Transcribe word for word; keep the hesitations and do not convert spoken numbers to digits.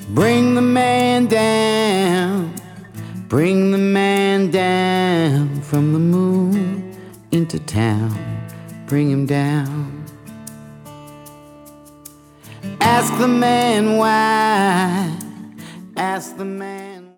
Bring the man down, bring the man down from the moon into town, bring him down. Ask the man why, ask the man